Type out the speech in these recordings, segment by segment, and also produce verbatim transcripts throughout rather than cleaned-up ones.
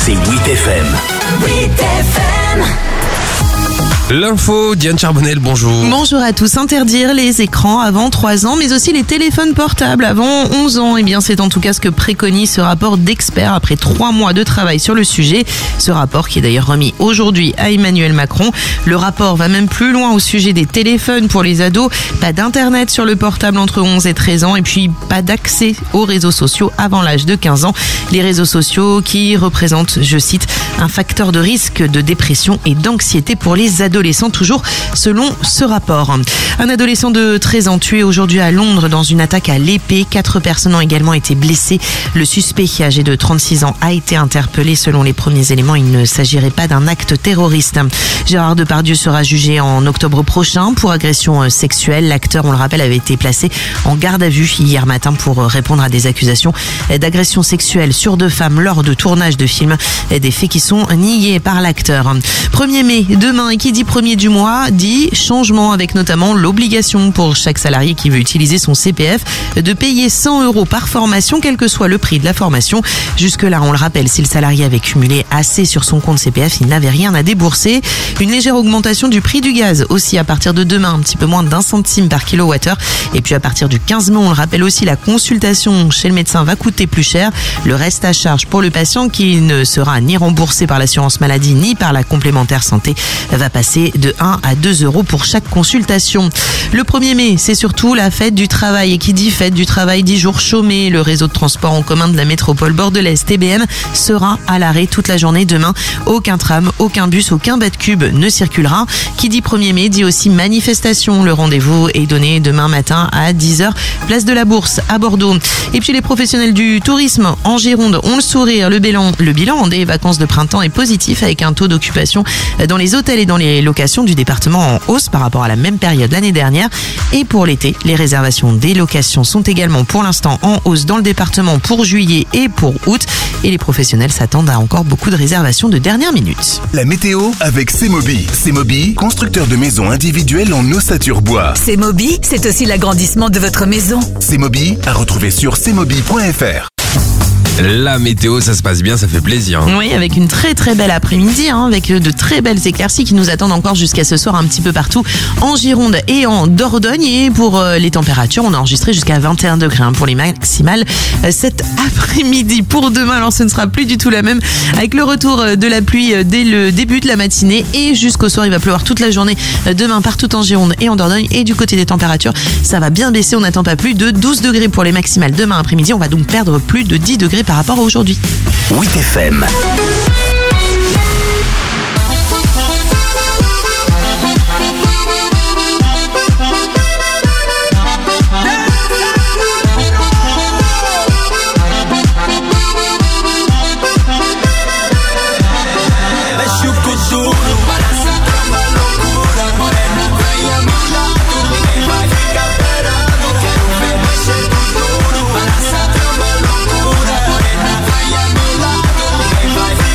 c'est huit F M. huit F M. L'info, Diane Charbonnel, bonjour. Bonjour à tous. Interdire les écrans avant trois ans, mais aussi les téléphones portables avant onze ans. Eh bien, c'est en tout cas ce que préconise ce rapport d'experts après trois mois de travail sur le sujet. Ce rapport qui est d'ailleurs remis aujourd'hui à Emmanuel Macron. Le rapport va même plus loin au sujet des téléphones pour les ados. Pas d'internet sur le portable entre onze et treize ans et puis pas d'accès aux réseaux sociaux avant l'âge de quinze ans. Les réseaux sociaux qui représentent, je cite, un facteur de risque de dépression et d'anxiété pour les adolescents. Toujours selon ce rapport. Un adolescent de treize ans tué aujourd'hui à Londres dans une attaque à l'épée. Quatre personnes ont également été blessées. Le suspect, âgé de trente-six ans, a été interpellé. Selon les premiers éléments, il ne s'agirait pas d'un acte terroriste. Gérard Depardieu sera jugé en octobre prochain pour agression sexuelle. L'acteur, on le rappelle, avait été placé en garde à vue hier matin pour répondre à des accusations d'agression sexuelle sur deux femmes lors de tournage de films. Des faits qui sont niés par l'acteur. premier mai, demain, et qui dit premier du mois dit changement, avec notamment l'obligation pour chaque salarié qui veut utiliser son C P F de payer cent euros par formation, quel que soit le prix de la formation. Jusque-là, on le rappelle, si le salarié avait cumulé assez sur son compte C P F, il n'avait rien à débourser. Une légère augmentation du prix du gaz aussi à partir de demain, un petit peu moins d'un centime par kilowattheure. Et puis à partir du quinze mai, on le rappelle aussi, la consultation chez le médecin va coûter plus cher. Le reste à charge pour le patient, qui ne sera ni remboursé par l'assurance maladie ni par la complémentaire santé, va passer de un à deux euros pour chaque consultation. Le premier mai, c'est surtout la fête du travail. Et qui dit fête du travail dit jour chômé. Le réseau de transport en commun de la métropole bordelaise, T B M, sera à l'arrêt toute la journée demain. Aucun tram, aucun bus, aucun Batcube ne circulera. Qui dit premier mai dit aussi manifestation. Le rendez-vous est donné demain matin à dix heures, place de la Bourse à Bordeaux. Et puis les professionnels du tourisme en Gironde ont le sourire. Le bilan, le bilan des vacances de printemps est positif, avec un taux d'occupation dans les hôtels et dans les locations du département en hausse par rapport à la même période l'année dernière. Et pour l'été, les réservations des locations sont également pour l'instant en hausse dans le département pour juillet et pour août. Et les professionnels s'attendent à encore beaucoup de réservations de dernière minute. La météo avec C-Mobi. C-Mobi, constructeur de maisons individuelles en ossature bois. C-Mobi, c'est aussi l'agrandissement de votre maison. C-Mobi, à retrouver sur c mobi point f r. La météo, ça se passe bien, ça fait plaisir. Oui, avec une très très belle après-midi, hein, avec de très belles éclaircies qui nous attendent encore jusqu'à ce soir un petit peu partout en Gironde et en Dordogne. Et pour euh, les températures, on a enregistré jusqu'à vingt et un degrés hein, pour les maximales euh, cet après-midi. Pour demain, alors ce ne sera plus du tout la même, avec le retour de la pluie euh, dès le début de la matinée et jusqu'au soir. Il va pleuvoir toute la journée euh, demain partout en Gironde et en Dordogne. Et du côté des températures, ça va bien baisser. On n'attend pas plus de douze degrés pour les maximales demain après-midi. On va donc perdre plus de dix degrés par rapport à aujourd'hui. huit F M. Vaya a mi lado,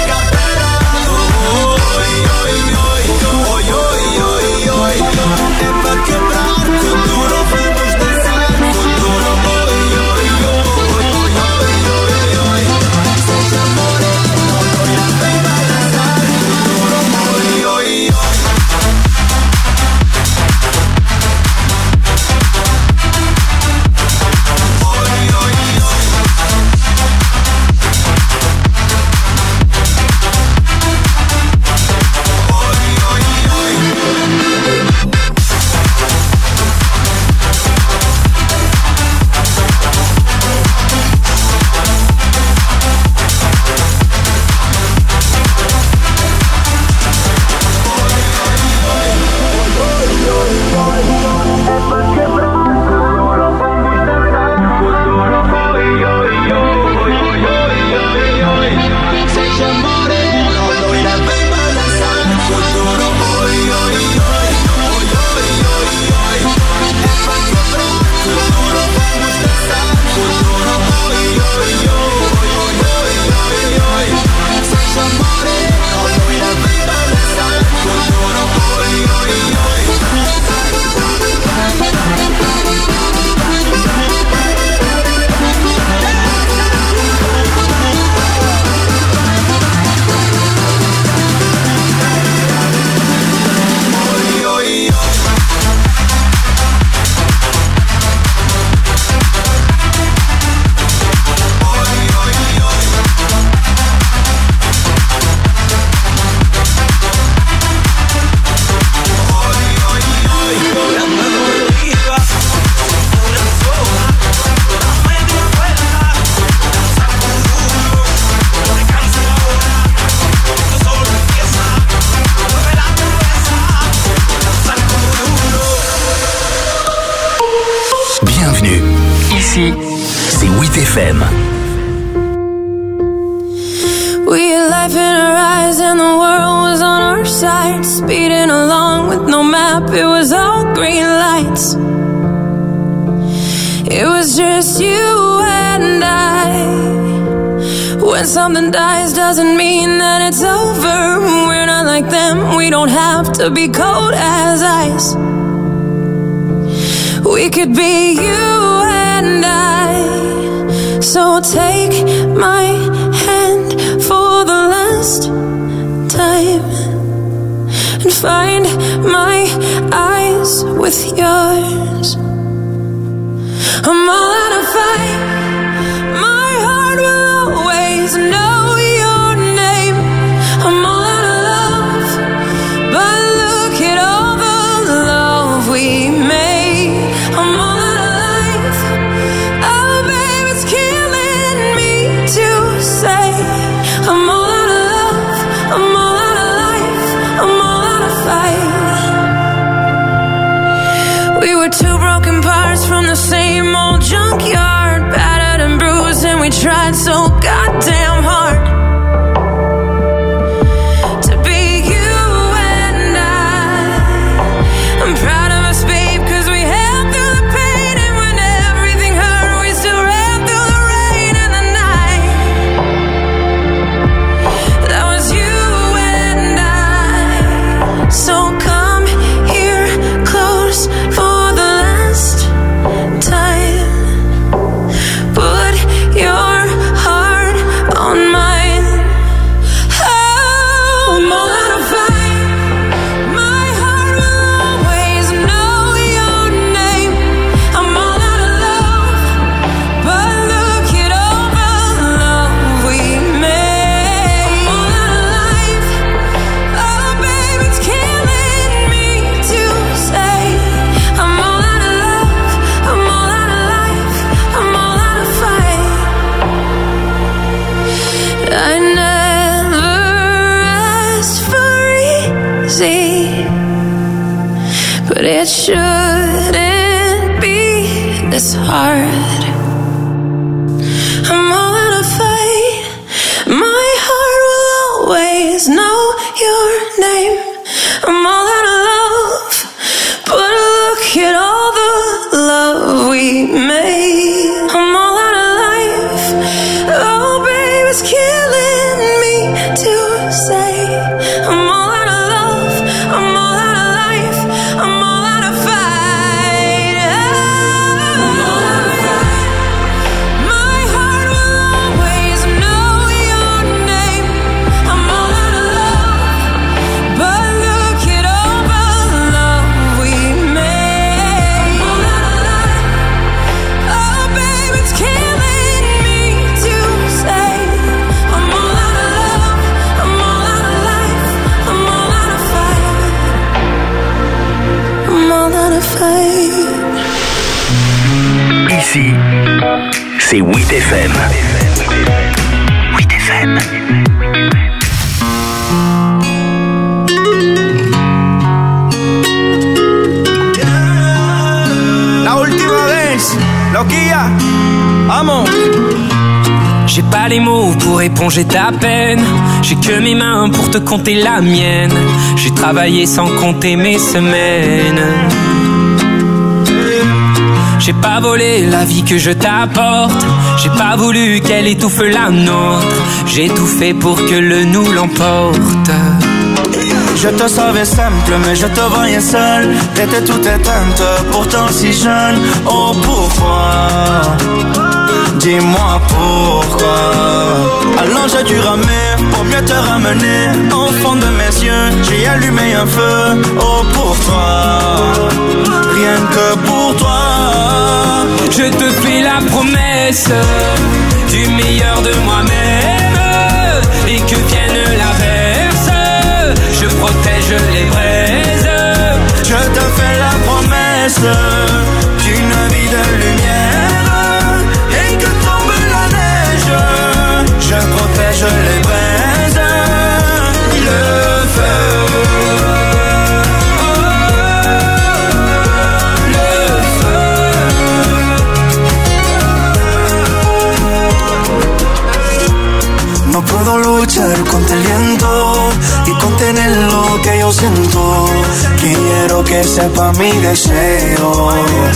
life in her eyes and the world was on our side. Speeding along with no map, it was all green lights. It was just you and I. When something dies doesn't mean that it's over. We're not like them, we don't have to be cold as ice. We could be you and I. So take my hand for the last time and find my eyes with yours. I'm all out of fight. My heart will always know your name. I'm all out of love, but look at all the love we made. I'm all out of life. Oh, babe, it's killing me to say. I'm all out of love. I'm all out of life. I'm all out of fight. We were two broken parts from the same old junkyard, battered and bruised, and we tried so goddamn hard to be you and I. I'm proud of us, babe, cause we held through the pain, and when everything hurt, we still ran through the rain and the night. That was you and I. So come here close for the last time. Put your heart on mine. Oh, I'm all out of fight. My heart will always know your name. I'm all out of love, but look at all the love we made. I'm all out of life. Oh, babe, it's killing me to say. I'm all out of love. I'm all out of life. I'm all out of fight. I never asked for easy, but it shouldn't be this hard. I'm all out of fight. My heart will always know your name. I'm all out of love, but look at all the love we made. I'm all out of life. Oh, babe, it's killing me to say. I'm all out of love. I'm all out of life. I'm all out of fight. I'm all out of fight. My heart will always know your name. I'm all out of love, but look at all the love we made. I'm all out of life. Oh, babe, it's killing me to say. I'm all out of love. I'm all out of life. I'm all out of fight. I'm all out of fight. Ici, c'est huit F M. huit F M. La última vez, loquilla, vamos. J'ai pas les mots pour éponger ta peine. J'ai que mes mains pour te compter la mienne. J'ai travaillé sans compter mes semaines. J'ai pas volé la vie que je t'apporte. J'ai pas voulu qu'elle étouffe la nôtre. J'ai tout fait pour que le nous l'emporte. Je te savais simple, mais je te voyais seul. T'étais toute éteinte, pourtant si jeune. Oh, pourquoi? Dis-moi pourquoi. Alors j'ai dû ramer pour mieux te ramener. Au fond de mes yeux, j'ai allumé un feu. Oh, pour toi, rien que pour toi. Je te fais la promesse du meilleur de moi-même. Et que vienne l'averse, je protège les braises. Je te fais la promesse d'une vie de lumière. Et que tombe la neige, je protège les braises. Le feu, le feu. detente el viento y contener lo que yo siento. Quiero que sepa mi deseo.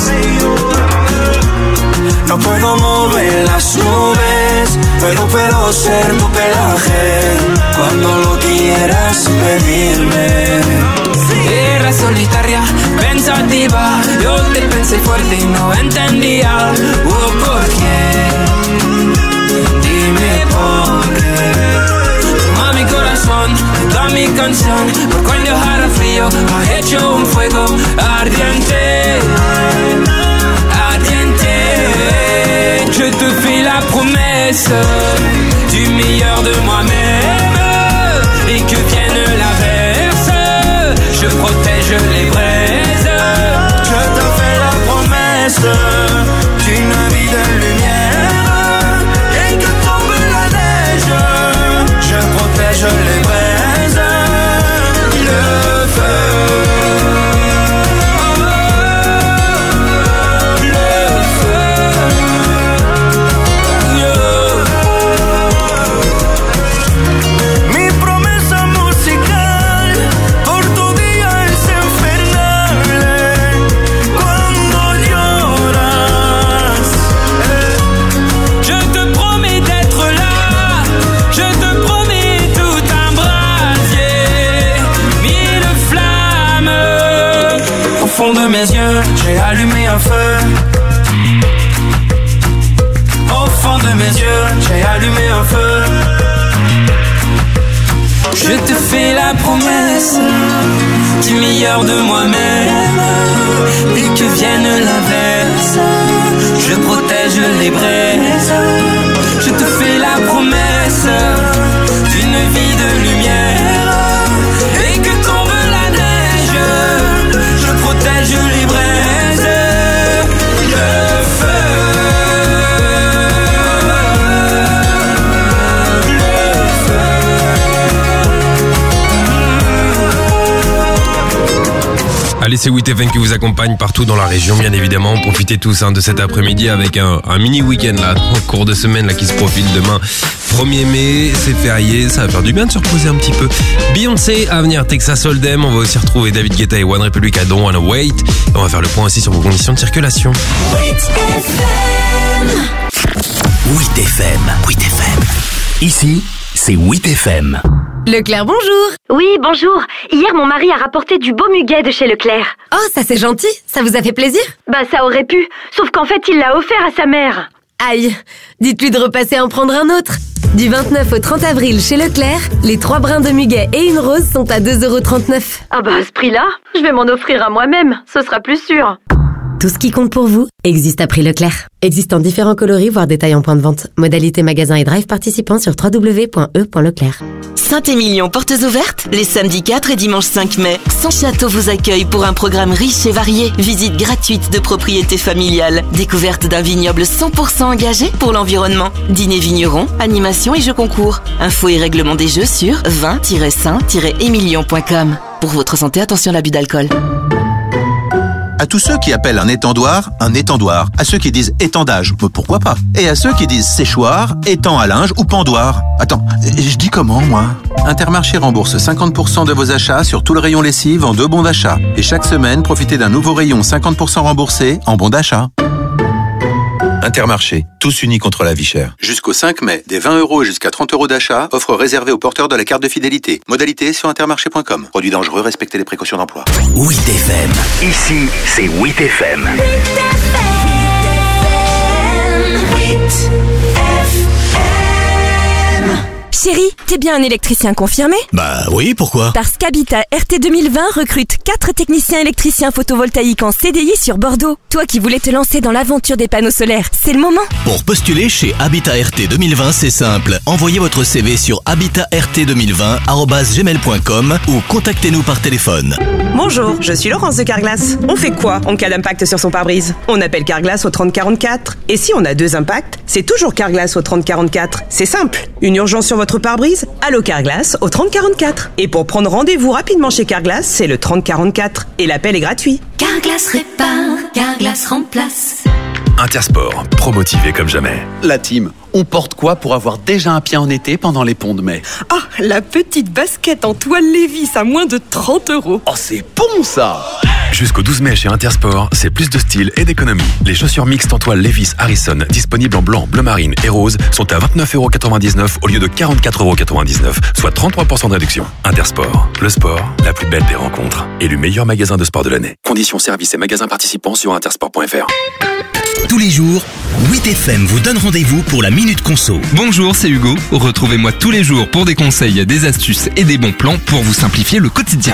No puedo mover las nubes, pero puedo ser tu pelaje cuando lo quieras pedirme. Era solitaria, pensativa, yo te pensé fuerte y no entendía. Oh, ¿por qué? Dime por qué. Toma mi corazón, toda mi canción, por cuando hará frío, ha hecho un fuego ardiente, ardiente. Je te fais la promesse du meilleur de moi-même et que vienne l'averse, je protège les braises. Je te fais la promesse d'une vie de lumière et que tombe la neige, je protège les braises. Le feu. Au fond de mes yeux, j'ai allumé un feu. Au fond de mes yeux, j'ai allumé un feu. Je te fais la promesse du meilleur de moi-même et que vienne l'averse, je protège les braises. Je te fais la promesse d'une vie de lumière et que tombe la neige, je protège les braises. Le feu. Allez, c'est huit F M qui vous accompagne partout dans la région, bien évidemment. Profitez tous hein, de cet après-midi avec un, un mini week-end là, en cours de semaine là qui se profile demain. premier mai, c'est férié, ça va faire du bien de se reposer un petit peu. Beyoncé à venir, Texas Hold'em. On va aussi retrouver David Guetta et One Republic à Don't Wanna Wait. Et on va faire le point aussi sur vos conditions de circulation. huit F M. huit F M. Ici, c'est huit F M. Leclerc, bonjour. Oui, bonjour. Hier, mon mari a rapporté du beau muguet de chez Leclerc. Oh, ça c'est gentil. Ça vous a fait plaisir? Bah, ça aurait pu. Sauf qu'en fait, il l'a offert à sa mère. Aïe. Dites-lui de repasser en prendre un autre. Du vingt-neuf au trente avril chez Leclerc, les trois brins de muguet et une rose sont à deux euros trente-neuf. Ah bah, à ce prix-là, je vais m'en offrir à moi-même. Ce sera plus sûr. Tout ce qui compte pour vous existe à prix Leclerc. Existant différents coloris, voire détails en point de vente. Modalité magasin et drive participants sur w w w point e point leclerc. Saint-Émilion, portes ouvertes les samedis quatre et dimanche cinq mai. Son château vous accueille pour un programme riche et varié. Visite gratuite de propriétés familiales. Découverte d'un vignoble cent pour cent engagé pour l'environnement. Dîner vigneron, animation et jeux concours. Infos et règlements des jeux sur vin tiret saint tiret émilion point com. Pour votre santé, attention à l'abus d'alcool. À tous ceux qui appellent un étendoir, un étendoir. À ceux qui disent étendage, pourquoi pas. Et à ceux qui disent séchoir, étang à linge ou pendoir. Attends, je dis comment, moi? Intermarché rembourse cinquante pour cent de vos achats sur tout le rayon lessive en deux bons d'achat. Et chaque semaine, profitez d'un nouveau rayon cinquante pour cent remboursé en bons d'achat. Intermarché, tous unis contre la vie chère. Jusqu'au cinq mai, des vingt euros jusqu'à trente euros d'achat, offre réservée aux porteurs de la carte de fidélité. Modalité sur intermarché point com. Produit dangereux, respectez les précautions d'emploi. huit F M. Ici, c'est huit F M. Chérie, t'es bien un électricien confirmé? Bah oui, pourquoi? Parce qu'Habitat R T deux mille vingt recrute quatre techniciens électriciens photovoltaïques en C D I sur Bordeaux. Toi qui voulais te lancer dans l'aventure des panneaux solaires, c'est le moment. Pour postuler chez Habitat R T deux mille vingt, c'est simple. Envoyez votre C V sur habitat r t deux mille vingt arobase gmail point com ou contactez-nous par téléphone. Bonjour, je suis Laurence de Carglass. On fait quoi en cas d'impact sur son pare-brise? On appelle Carglass au trente quarante-quatre. Et si on a deux impacts, c'est toujours Carglass au trente quarante-quatre. C'est simple. Une urgence sur votre pare-brise? Allô Carglass au trente quarante-quatre. Et pour prendre rendez-vous rapidement chez Carglass, c'est le trente quarante-quatre. Et l'appel est gratuit. Carglass répare, Carglass remplace. Intersport, pro-motivé comme jamais. La team, on porte quoi pour avoir déjà un pied en été pendant les ponts de mai? Ah, la petite basket en toile Levi's à moins de trente euros. Oh, c'est bon ça! Jusqu'au douze mai chez Intersport, c'est plus de style et d'économie. Les chaussures mixtes en toile Levi's Harrison, disponibles en blanc, bleu marine et rose, sont à vingt-neuf euros quatre-vingt-dix-neuf au lieu de quarante-quatre euros quatre-vingt-dix-neuf, soit trente-trois pour cent de réduction. Intersport, le sport, la plus belle des rencontres. Élu meilleur magasin de sport de l'année. Conditions, services et magasins participants sur intersport point f r. Tous les jours, huit F M vous donne rendez-vous pour la Minute Conso. Bonjour, c'est Hugo. Retrouvez-moi tous les jours pour des conseils, des astuces et des bons plans pour vous simplifier le quotidien.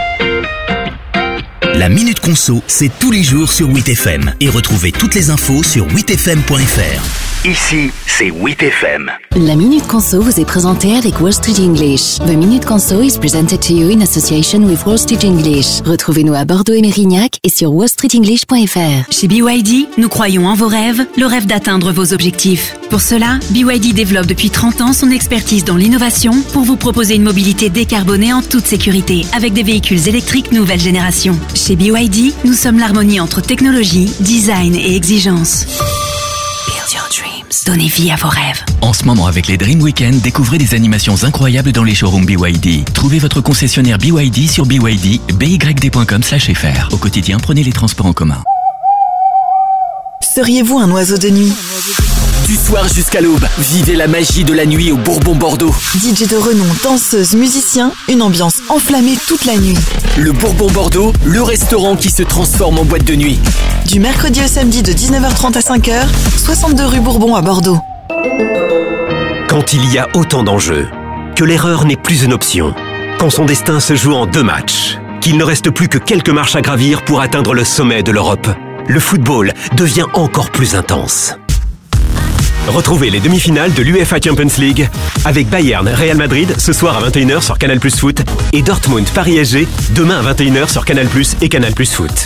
La Minute Conso, c'est tous les jours sur huit F M. Et retrouvez toutes les infos sur huit f m point f r. Ici, c'est huit F M. La Minute Conso vous est présentée avec Wall Street English. The Minute Conso is presented to you in association with Wall Street English. Retrouvez-nous à Bordeaux et Mérignac et sur wall street english point f r. Chez B Y D, nous croyons en vos rêves, le rêve d'atteindre vos objectifs. Pour cela, B Y D développe depuis trente ans son expertise dans l'innovation pour vous proposer une mobilité décarbonée en toute sécurité, avec des véhicules électriques nouvelle génération. Chez B Y D, nous sommes l'harmonie entre technologie, design et exigence. Build your dreams. Donnez vie à vos rêves. En ce moment, avec les Dream Weekend, découvrez des animations incroyables dans les showrooms B Y D. Trouvez votre concessionnaire B Y D sur B Y D, B Y D point com slash F R. Au quotidien, prenez les transports en commun. Seriez-vous un oiseau de nuit? Du soir jusqu'à l'aube, vivez la magie de la nuit au Bourbon Bordeaux. D J de renom, danseuse, musicien, une ambiance enflammée toute la nuit. Le Bourbon Bordeaux, le restaurant qui se transforme en boîte de nuit. Du mercredi au samedi de dix-neuf heures trente à cinq heures, soixante-deux rue Bourbon à Bordeaux. Quand il y a autant d'enjeux, que l'erreur n'est plus une option, quand son destin se joue en deux matchs, qu'il ne reste plus que quelques marches à gravir pour atteindre le sommet de l'Europe, le football devient encore plus intense. Retrouvez les demi-finales de l'UEFA Champions League avec Bayern Real Madrid ce soir à vingt et une heures sur Canal Plus Foot et Dortmund Paris S G demain à vingt et une heures sur Canal Plus et Canal Plus Foot.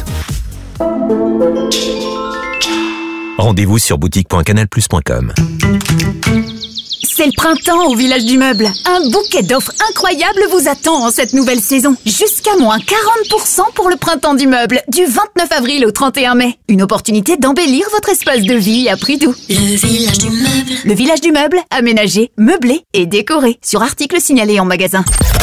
Rendez-vous sur boutique point canal plus point com. C'est le printemps au Village du Meuble. Un bouquet d'offres incroyables vous attend en cette nouvelle saison. Jusqu'à moins quarante pour cent pour le printemps du meuble, du vingt-neuf avril au trente et un mai. Une opportunité d'embellir votre espace de vie à prix doux. Le Village du Meuble. Le Village du Meuble, aménagé, meublé et décoré. Sur article signalé en magasin.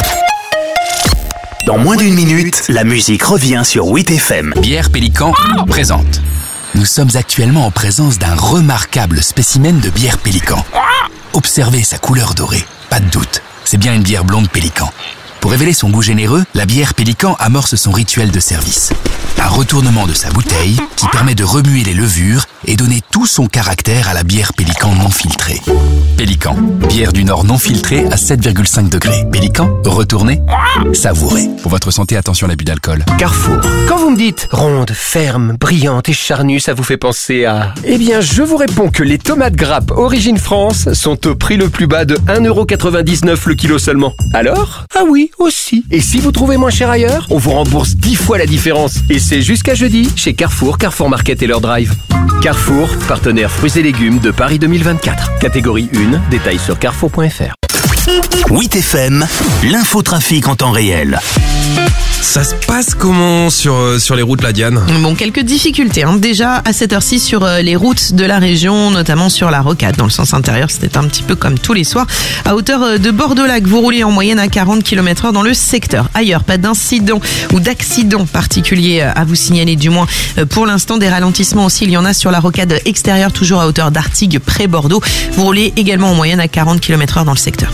Dans moins d'une minute, la musique revient sur huit F M. Bière Pélican présente. Nous sommes actuellement en présence d'un remarquable spécimen de bière Pélican. Observez sa couleur dorée, pas de doute, c'est bien une bière blonde Pélican. Pour révéler son goût généreux, la bière Pélican amorce son rituel de service. Un retournement de sa bouteille qui permet de remuer les levures et donner tout son caractère à la bière Pélican non filtrée. Pélican, bière du Nord non filtrée à sept virgule cinq degrés. Pélican, retournez, savourez. Pour votre santé, attention à l'abus d'alcool. Carrefour. Quand vous me dites ronde, ferme, brillante et charnue, ça vous fait penser à... Eh bien, je vous réponds que les tomates grappes Origine France sont au prix le plus bas de un euro quatre-vingt-dix-neuf le kilo seulement. Alors? Ah oui, aussi. Et si vous trouvez moins cher ailleurs, on vous rembourse dix fois la différence. Et c'est jusqu'à jeudi chez Carrefour, Carrefour Market et leur drive. Carrefour, partenaire fruits et légumes de Paris deux mille vingt-quatre. Catégorie un, détails sur carrefour point f r. huit F M, l'infotrafic en temps réel. Ça se passe comment sur, sur les routes, la Diane? Bon, quelques difficultés. Hein. Déjà, à cette heure-ci, sur euh, les routes de la région, notamment sur la Rocade. Dans le sens intérieur, c'était un petit peu comme tous les soirs. À hauteur euh, de Bordeaux-Lac, vous roulez en moyenne à quarante kilomètres heure dans le secteur. Ailleurs, pas d'incident ou d'accident particulier euh, à vous signaler, du moins euh, pour l'instant. Des ralentissements aussi, il y en a sur la Rocade extérieure, toujours à hauteur d'Artigues, près Bordeaux. Vous roulez également en moyenne à quarante kilomètres heure dans le secteur.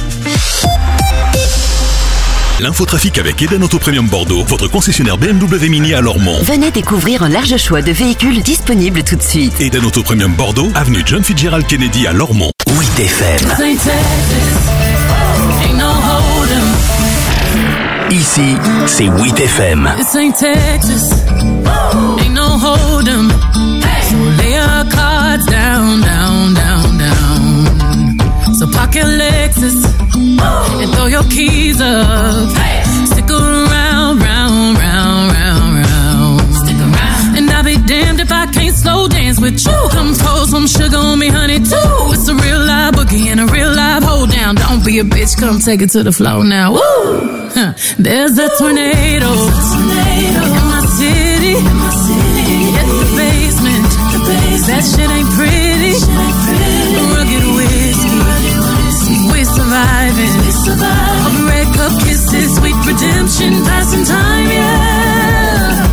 L'infotrafic avec Eden Auto Premium Bordeaux, votre concessionnaire B M W Mini à Lormont. Venez découvrir un large choix de véhicules disponibles tout de suite. Eden Auto Premium Bordeaux, avenue John Fitzgerald Kennedy à Lormont. huit F M. Ici, c'est huit F M. This ain't Texas, ain't no hold 'em. So lay your cards down, down, down, down. So park your Lexus and throw your keys up. Stick around, round, round, round, round. Stick around. And I'll be damned if I can't slow dance with you. Come pour some sugar on me, honey, too. It's a real live boogie and a real live hold down. Don't be a bitch, come take it to the floor now. Woo! Huh. There's a tornado, tornado in my city. In my city. Hit the basement, the basement. That shit ain't pretty. Rugged whiskey. We're surviving. Of red cup kisses, sweet redemption, passing time, yeah.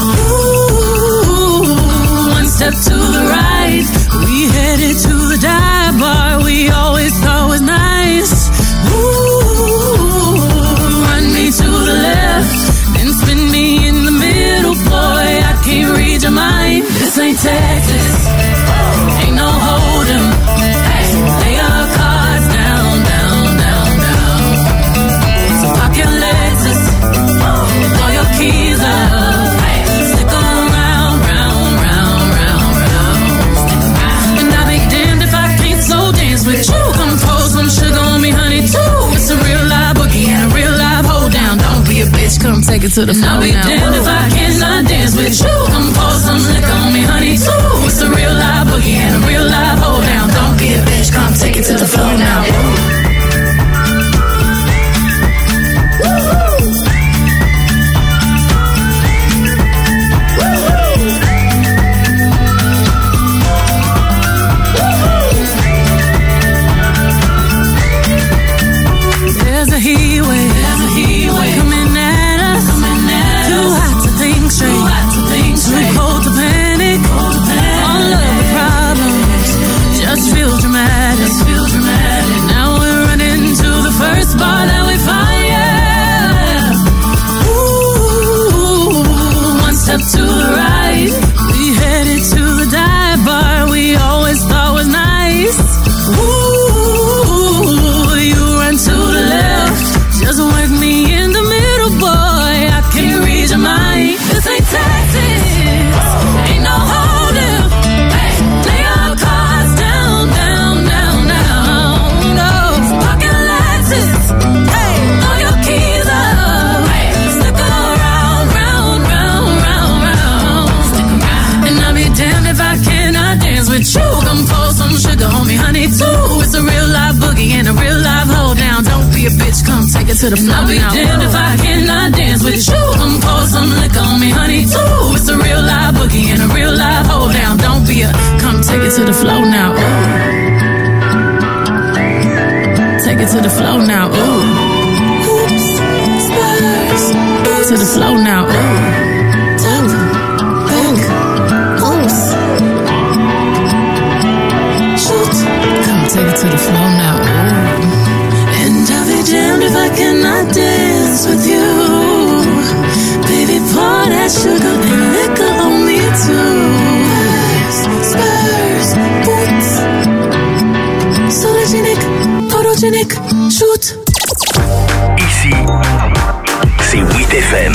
Ooh, one step to the right. We headed to the dive bar we always thought was nice. Ooh, run me to the left, then spin me in the middle, boy. I can't read your mind. This ain't Texas, ain't no hold'em. Hey, lay our cards down, down, down, down. So park your Lexus, throw your keys up. Hey, stick around, round, round, round, round. And I'll be damned if I can't slow dance with you. Come pour some sugar on me, honey, too. It's a real live boogie and a real live hold down. Don't be a bitch, come take it to the floor. I'll be damned if I cannot dance with you. Come pour some liquor on me, honey, too. It's a real live boogie and a real live hold down. Don't be a bitch, come take it to the floor now. There's a heat wave, there's a heat wave coming at us, coming at Too us. hot to think straight, Too hot to think straight. Too cold to panic, cold to panic. All of the problems just feel dramatic, just feel dramatic. Now we're running to the first bar that we find, yeah. Ooh, one step to the right, we headed to the dive bar we always thought was nice. Ooh, you run to the left, just work me in the middle, boy. I can't read your mind. This ain't Texas, ain't no hold'em. Hey, lay our cards down, down, down, down. No, pocket Lexus. Hey, throw your keys up. Hey, stick around, round, round, round, round. Stick around. And I'll be damned if I cannot dance with you. Come pour some sugar on me, honey, too. It's a real live boogie and a real live hold down. Don't be a bitch, come take it to the floor. I'll be damned if I cannot dance with you. Come pour some liquor on me, honey, too. It's a real live boogie and a real live hold down. Don't be a, come take it to the floor now. Ooh. Take it to the floor now. Ooh. Oops, Spurs. To the floor now. Ooh. Top, back, oops. Shoot. Come take it to the floor now. Ooh. And I'll be damned if I cannot dance with you. Baby, pour that sugar and liquor on me too. Spurs, boots. Sologenic, photogenic, shoot. Ici, c'est huit F M.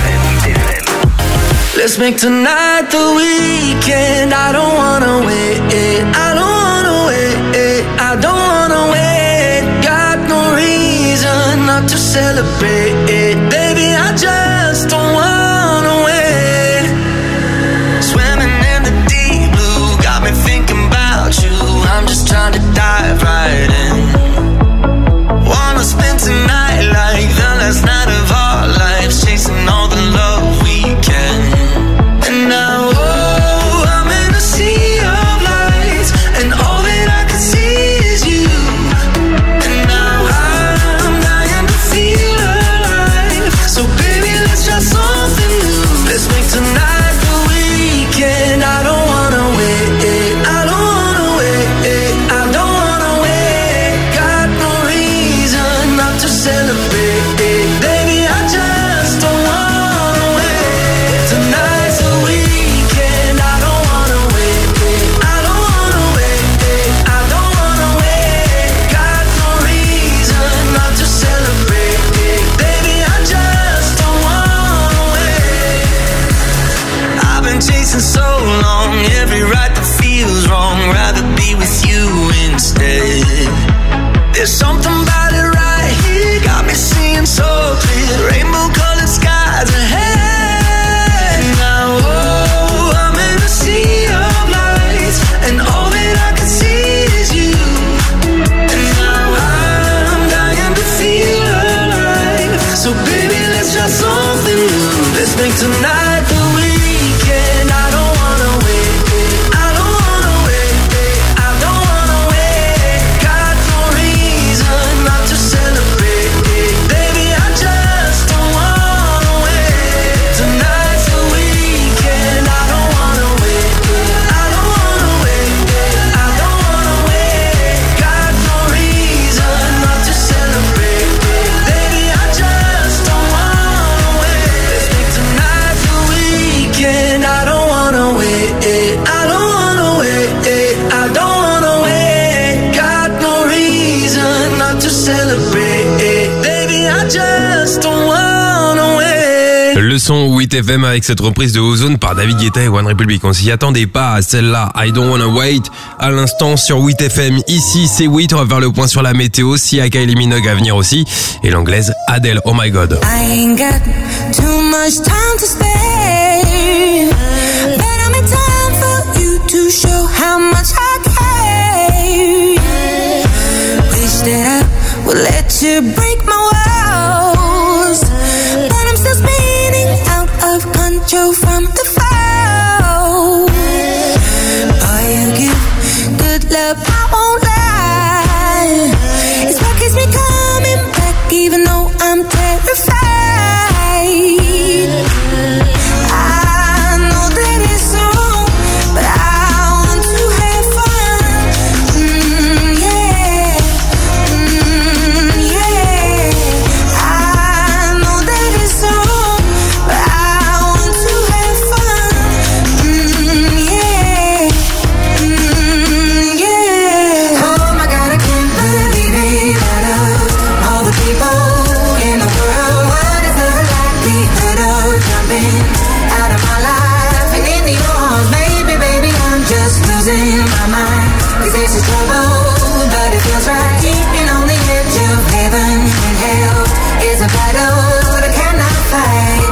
Let's make tonight the weekend. I don't wanna wait. I don't wanna wait. I don't wanna wait. Got no reason not to celebrate. Baby, I just don't wanna wait. Swimming in the deep blue got me thinking about you. I'm just trying to dive right in. Wanna spend tonight like the last night of our lives, chasing all the love we can. And now, oh, I'm in a sea of lights, and all that I can see is you. And now I'm dying to feel alive. So baby, let's try something new. Let's make tonight the weekend. I don't wanna wait. I don't wanna wait. I don't wanna wait. Got no reason not to celebrate. Baby, I just don't wanna wait. Tonight's the weekend. I don't wanna wait. I don't wanna wait. I don't wanna wait. Got no reason not to celebrate. Baby, I just don't wanna wait. I've been chasing so long, every right that feels wrong. Rather be with you instead. There's something about it right here, got me seeing so clear. Rainbow colored skies ahead. Now, oh, I'm in a sea of lights, and all that I can see is you. And now I'm dying to feel alive. So baby, let's try something new. Let's make tonight the weekend. I don't wanna wait. I don't wanna Le son huit F M avec cette reprise de Ozone par David Guetta et One Republic. On s'y attendait pas à celle-là. I Don't Wanna Wait. À l'instant sur huit F M. Ici, c'est huit. On va faire le point sur la météo. Sia, Kylie Minogue à venir aussi. Et l'anglaise Adele. Oh my god. I ain't got too much time to spare, but I'm in time for you to show how much I care. Wish that I would let you break my walls, but I'm still spinning out of control from the fall. Boy, you give good love, I won't lie. It's what keeps me coming back, even though I'm terrified. I know that it's wrong, but I want to have fun. Mm, yeah, mm, yeah. I know that it's wrong, but I want to have fun. Mm, yeah, mm, yeah. Oh my God, I can't believe it. Out of all the people in the world, what is the likelihood of jumping out of my life and into your arms? Baby, baby, I'm just losing my mind. 'Cause this is trouble, but it feels right. Keeping on the edge of heaven and hell is a battle that I cannot fight.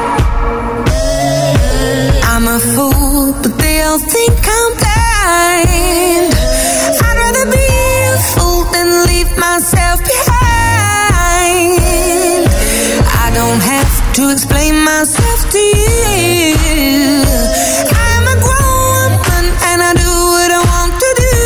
I'm a fool, but they all think I'm blind. I'd rather be a fool than leave myself behind. I don't have to explain myself to you. I'm a grown woman and I do what I want to do.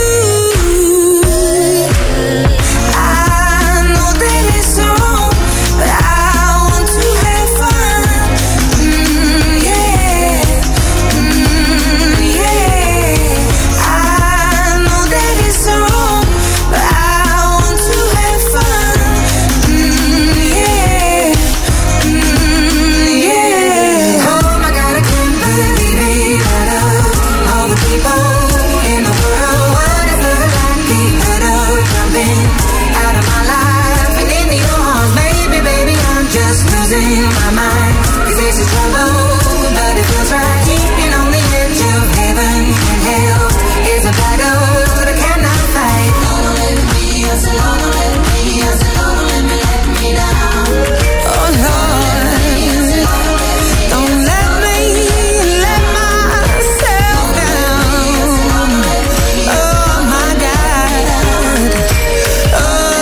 I know that it's wrong, but I want to have fun. Mm, yeah, mm, yeah. I know that it's wrong, but I want to have fun. Mm, yeah, mm, yeah. Oh my God, I can't believe it. Out of all the people in the world, what is the likelihood of jumping out of my life and into your arms? Baby, baby, I'm just losing my mind. 'Cause this is trouble, but it feels right. Keeping on the edge of heaven and hell is a battle that I cannot fight. Don't let me, I said, don't let me, I said, don't let me let me down. Oh Lord, don't let me let myself down. Oh my God. Oh,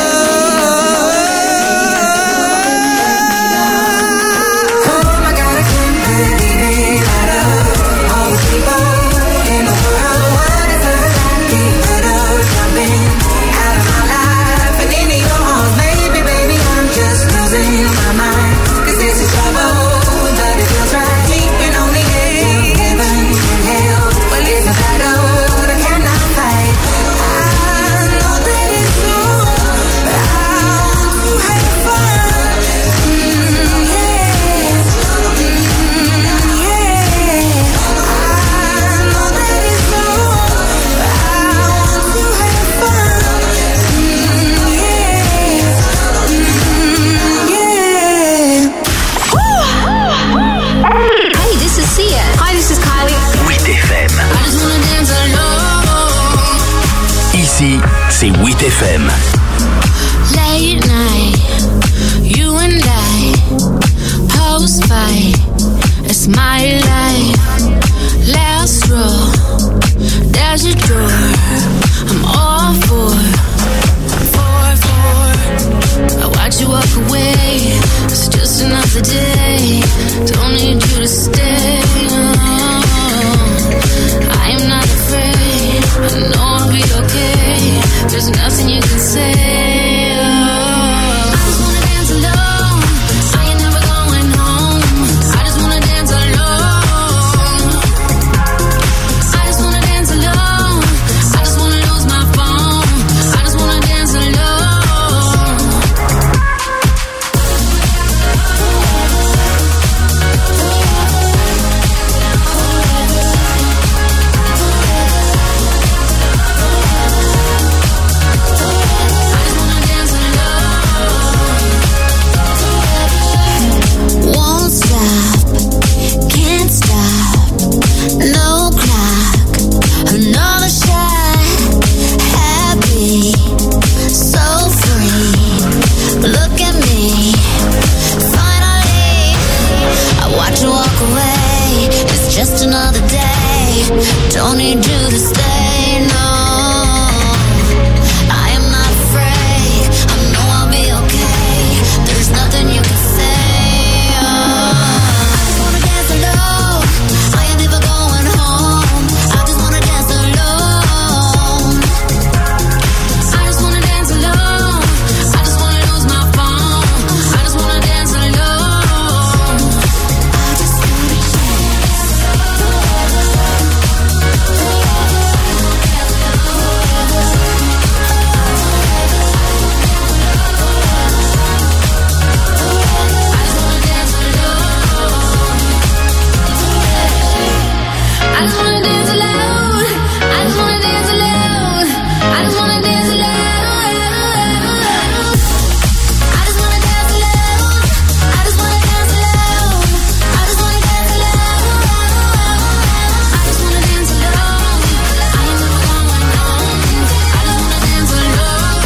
oh my God, I can't believe it. Out of all the people in the world, what is the likelihood of jumping out of my life and into your arms? Baby, baby, I'm just losing my mind. 'Cause this is trouble, but it feels right. Keeping on the edge of heaven and hell. Well, it's a battle that I cannot fight. I know that it's wrong, but I want to have fun. Mm, yeah, mm, yeah. I know that it's wrong, but I want to have fun. Mm, yeah, mm, yeah. Hey, this is Sia. Hi, this is Kylie. huit F M. I just wanna dance alone. Ici, c'est huit F M. Late night, you and I, post fight, it's my life. Last row, there's a door, I'm all for, for, for. I watch you walk away, it's just another day, don't need you to stay. Oh, I am not afraid, I know I'll be okay, there's nothing you can say. need you to stay. No, I am not afraid. I know I'll be okay. There's nothing you can say. Oh, I just wanna dance alone. I ain't never going home. I just wanna dance alone. I just wanna dance alone. I just wanna lose my phone. I just wanna dance alone. I just wanna dance I just wanna dance alone. I just wanna dance alone. I just wanna dance alone. I just wanna dance alone. I just wanna dance alone. I just wanna dance alone. I just wanna dance alone. I ain't never going home. I just wanna dance alone.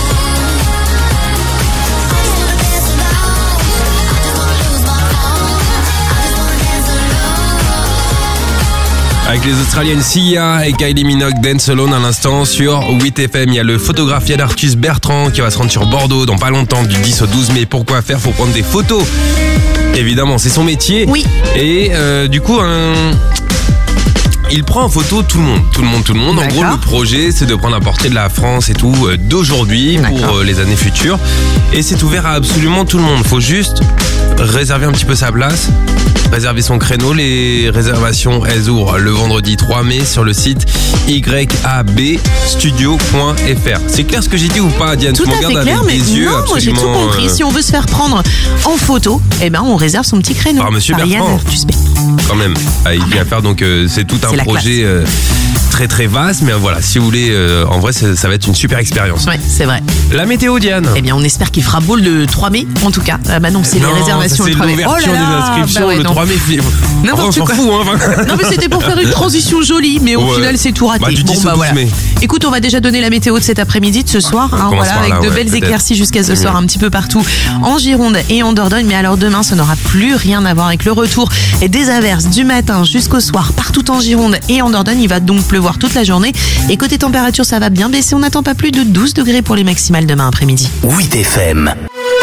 I just wanna dance alone. I just wanna lose my phone. I just wanna dance alone. Avec les Australiennes Sia et Kylie Minogue, Dance Alone à l'instant sur huit F M. Il y a le photographe Yann Arthus Bertrand qui va se rendre sur Bordeaux dans pas longtemps, du dix au douze mai. Pourquoi faire? Faut prendre des photos. Évidemment, c'est son métier. Oui. Et euh, du coup, un... il prend en photo tout le monde, tout le monde, tout le monde. En D'accord. gros, le projet, c'est de prendre un portrait de la France et tout euh, d'aujourd'hui pour D'accord. euh, les années futures. Et c'est ouvert à absolument tout le monde. Faut juste réserver un petit peu sa place, réserver son créneau. Les réservations, elles ouvrent le vendredi trois mai sur le site y a b studio point f r. C'est clair ce que j'ai dit ou pas, Diane? Tout Tu me à fait regardes clair, avec mais des yeux non, moi j'ai tout absolument, compris. euh, Si on veut se faire prendre en photo, eh ben on réserve son petit créneau. Par Monsieur Yann Bertrand. Arthus Bertrand. Quand même, ah, il y a à faire, donc euh, c'est tout un C'est la projet euh, très très vaste, mais euh, voilà, si vous voulez, euh, en vrai ça, ça va être une super expérience. Ouais, c'est vrai. La météo, Diane? Eh bien, on espère qu'il fera beau le trois mai, en tout cas. Ah bah non, c'est les Non, réservations ça, le trois mai. c'est l'ouverture Oh là des là, inscriptions bah ouais, le non. trois mai. Enfin, N'importe on s'en quoi. fout, hein. Non, mais c'était pour faire une transition jolie, mais au Ouais. final, c'est tout raté. Bah, du bon, dix au bah douze voilà. mai. Écoute, on va déjà donner la météo de cet après-midi, de ce soir, hein, commence voilà, par avec là, de ouais, belles peut-être. éclaircies jusqu'à ce soir, Mmh. un petit peu partout en Gironde et en Dordogne. Mais alors demain, ça n'aura plus rien à voir avec le retour et des averses du matin jusqu'au soir, partout en Gironde et en Dordogne. Il va donc pleuvoir toute la journée. Et côté température, ça va bien baisser. On n'attend pas plus de douze degrés pour les maximales demain après-midi. huit F M.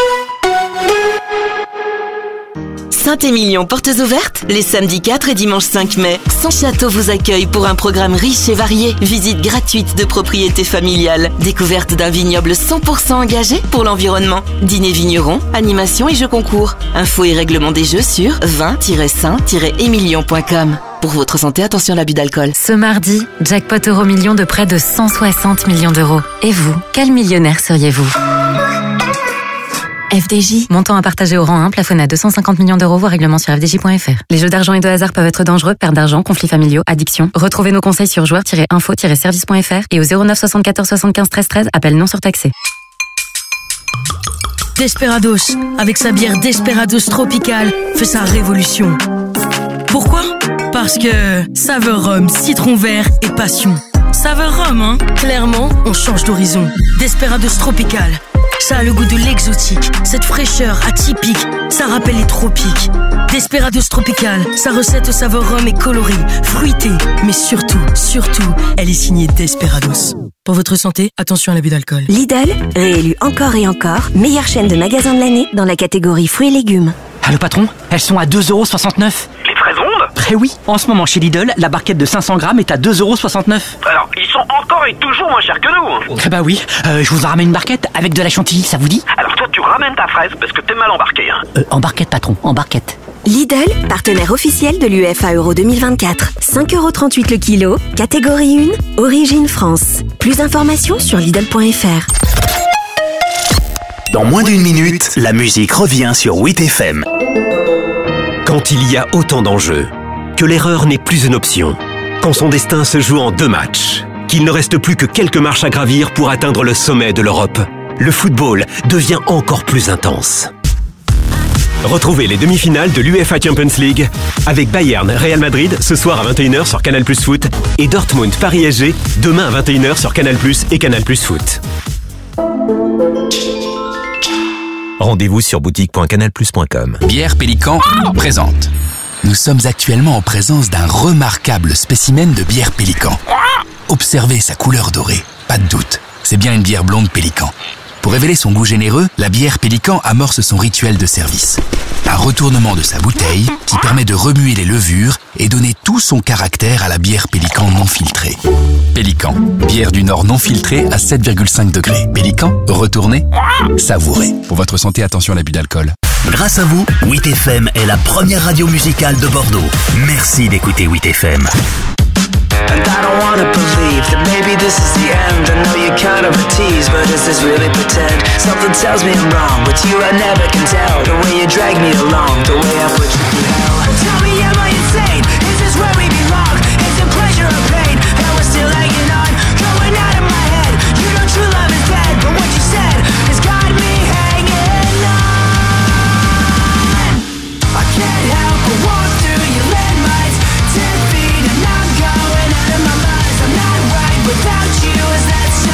Saint-Émilion, portes ouvertes les samedis quatre et dimanche cinq mai. Son château vous accueille pour un programme riche et varié. Visite gratuite de propriété familiale. Découverte d'un vignoble cent pour cent engagé pour l'environnement. Dîner vigneron, animation et jeux concours. Infos et règlements des jeux sur vingt tiret saint tiret émilion point com. Pour votre santé, attention à l'abus d'alcool. Ce mardi, jackpot euro million de près de cent soixante millions d'euros. Et vous, quel millionnaire seriez-vous? F D J. Montant à partager au rang un, plafonné à deux cent cinquante millions d'euros, voire règlement sur f d j point f r. Les jeux d'argent et de hasard peuvent être dangereux, perte d'argent, conflits familiaux, addiction. Retrouvez nos conseils sur joueurs tiret info tiret service point f r et au zéro neuf soixante-quatorze soixante-quinze treize treize, appel non surtaxé. Desperados, avec sa bière Desperados Tropical, fait sa révolution. Pourquoi? Parce que saveur rhum, citron vert et passion. Saveur rhum, hein? Clairement, on change d'horizon. Desperados Tropical. Ça a le goût de l'exotique, cette fraîcheur atypique, ça rappelle les tropiques. Desperados Tropical, sa recette au saveur rhum est colorée, fruitée, mais surtout, surtout, elle est signée Desperados. Pour votre santé, attention à l'abus d'alcool. Lidl, réélu encore et encore, meilleure chaîne de magasins de l'année dans la catégorie fruits et légumes. Ah, le patron, elles sont à deux euros soixante-neuf. Les fraises rondes? Eh oui, en ce moment chez Lidl, la barquette de cinq cents grammes est à deux euros soixante-neuf. Alors, ils sont encore et toujours moins chers que nous. Eh bah oui, euh, je vous en ramène une barquette avec de la chantilly, ça vous dit? Alors toi, tu ramènes ta fraise parce que t'es mal embarqué. Hein. Euh, en barquette, patron, en barquette. Lidl, partenaire officiel de l'U E F A Euro deux mille vingt-quatre. cinq euros trente-huit le kilo, catégorie un, origine France. Plus d'informations sur Lidl point F R. Dans moins d'une minute, la musique revient sur huit F M. Quand il y a autant d'enjeux, que l'erreur n'est plus une option, quand son destin se joue en deux matchs, qu'il ne reste plus que quelques marches à gravir pour atteindre le sommet de l'Europe, le football devient encore plus intense. Retrouvez les demi-finales de l'U E F A Champions League avec Bayern Real Madrid ce soir à vingt et une heures sur Canal plus Foot et Dortmund Paris S G demain à vingt et une heures sur Canal plus et Canal plus Foot. Rendez-vous sur boutique point canal plus point com. Bière Pélican présente Nous sommes actuellement en présence d'un remarquable spécimen de bière Pélican. Observez sa couleur dorée, pas de doute, c'est bien une bière blonde Pélican. Pour révéler son goût généreux, la bière Pélican amorce son rituel de service. Un retournement de sa bouteille qui permet de remuer les levures et donner tout son caractère à la bière Pélican non filtrée. Pélican, bière du Nord non filtrée à sept virgule cinq degrés. Pélican, retournez, savourez. Pour votre santé, attention à l'abus d'alcool. Grâce à vous, huit F M est la première radio musicale de Bordeaux. Merci d'écouter huit F M. And I don't wanna believe that maybe this is the end. I know you're kind of a tease, but is this really pretend? Something tells me I'm wrong, but you I never can tell. The way you drag me along, the way I put you through hell. Tell me, am I insane? Is this where we belong? Is it pleasure or pain? And we're still hanging on, going out of my head. You know true love is dead, but what you said has got me hanging on. I can't help but walk through your landmines, ten feet and I'm going out of my mind. I'm not right without you, is that so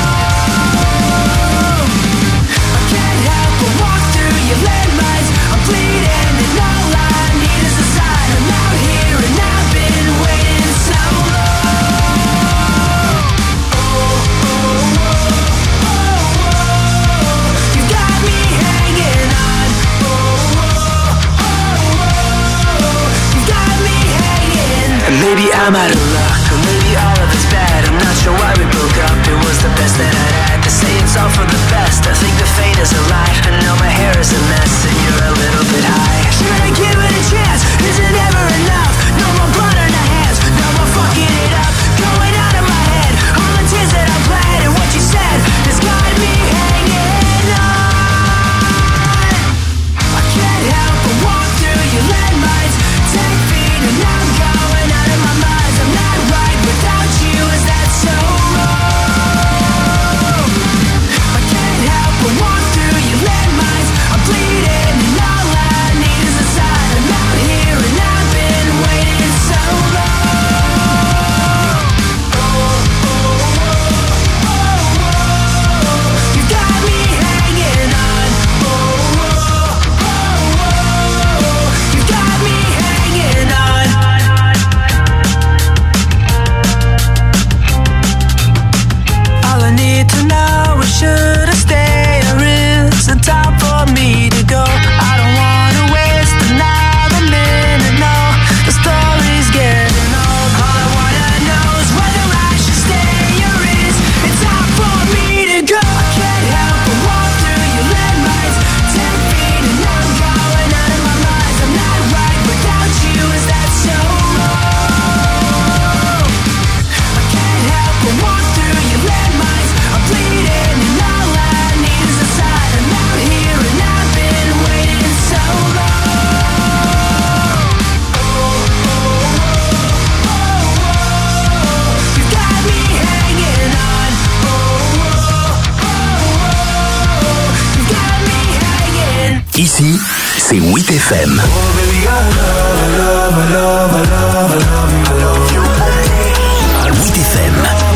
wrong? I can't help but walk through your landmines. I'm bleeding and all I need is a sign. I'm out here and I've been waiting so long. Oh, oh, oh, oh, oh. You got me hanging on. Oh, oh, oh, oh. You got me hanging. And maybe I'm out of luck, or maybe all of it's bad. I'm not sure why we broke up, it was the best that I'd had. To say it's all for the best, I think the fate is a lie. I know my hair is a mess and you're a little bit high. Should I give it a chance? Is it ever enough? No more blood on our hands, no more fucking it up. Going out of my head, all the tears that I bled. And what you said has got me hanging on. I can't help but walk through your landmines, ten feet and I'm going out of my mind. I'm not right without you, is that so wrong? I can't help but walk through your landmines. I'm bleeding and all I need is a sign. I'm out here and I've been waiting so long. Oh, oh, oh, oh, oh. You got me hanging on. Oh, oh, oh, oh. You got me hanging on. All I need to know is should I stay or is it time for me to go? I don't wanna waste another minute, no. The story's getting old. All I wanna know is whether I should stay or is it time for me to go? I can't help but walk through your landmines, ten feet and I'm going out of my mind. I'm not right without you, is that so wrong? I can't help but walk through your landmines. I'm bleeding and all I need is a sign. I'm out here and I've been waiting so long. Oh, oh, oh, oh. You got me hanging on. Oh, oh, oh, oh. You got me hanging. Ici, c'est huit F M. Oh baby, I love, I love, I love, I love, I love you, I love you. huit F M.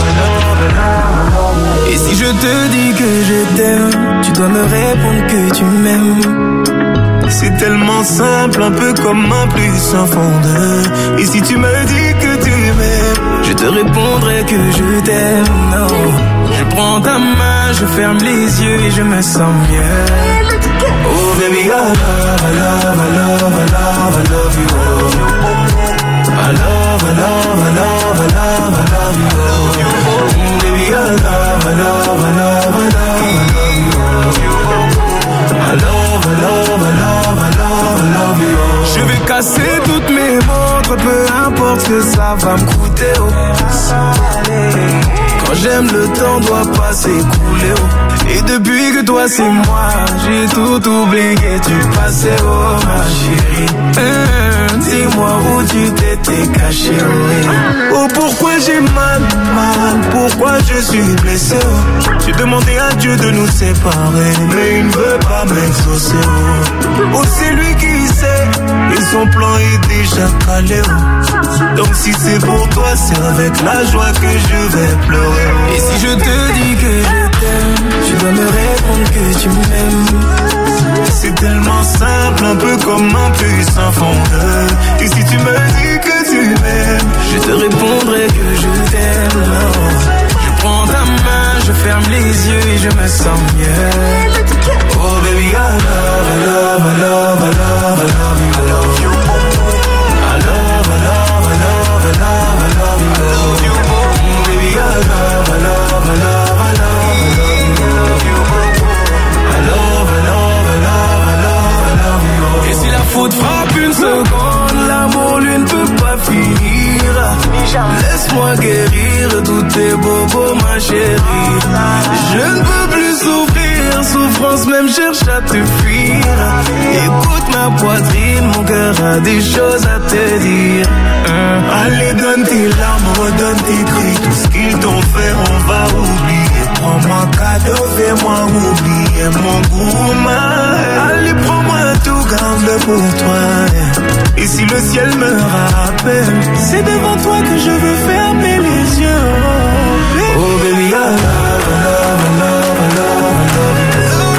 Et si je te dis que je t'aime, tu dois me répondre que tu m'aimes. C'est tellement simple, un peu comme un plus sans fondeur. Et si tu me dis que tu m'aimes, je te répondrai que je t'aime. Non, je prends ta main, je ferme les yeux et je me sens mieux. Oh baby, I love, I love, I love, I love, I love you. I love, I love, I love, I love, I love you. Oh baby, I love, I love, I love, I love, I love you. I love, I love, I love, I love, I love you. Je vais casser toutes mes montres, peu importe ce que ça va me coûter. Oh. Quand j'aime, le temps doit pas s'écouler. Oh. Et depuis que toi c'est moi, j'ai tout oublié, tu passais, oh ma chérie. Hum, dis-moi où tu t'étais caché. Oh, oh pourquoi j'ai mal, mal, pourquoi je suis blessé. Oh. J'ai demandé à Dieu de nous séparer, mais il ne veut pas m'exaucer. Oh, oh c'est lui qui sait, et son plan est déjà calé. Oh. Donc si c'est pour toi, c'est avec la joie que je vais pleurer. Et si je te dis que je t'aime, tu dois me répondre que tu m'aimes. C'est tellement simple, un peu comme un puissant fondeur. Et si tu me dis que tu m'aimes, je te répondrai que je t'aime. Je prends ta main, je ferme les yeux et je me sens mieux. Oh baby, I love, I love, I love, I love, I love you, I love you. I love, I love, I love, I love, I love you, I love you. Baby, I love, I love, I love, I love you, I love, I love, I love, I love, I love you. Et si la faute frappe une seconde, l'amour lui ne peut pas finir. Laisse-moi guérir tous tes bobos, ma chérie. Je ne peux plus souffrir, souffrance même cherche à te fuir. Écoute ma poitrine, mon cœur a des choses à te dire. Hein? Allez, donne tes larmes, donne tes cris. Tout ce qu'ils t'ont fait, on va oublier. Prends-moi cadeau, fais-moi oublier mon goût. Allez, prends-moi tout, garde-le pour toi. Et si le ciel me rappelle, c'est devant toi que je veux fermer les yeux. Oh baby, I love, I love, I love, I love, I love you.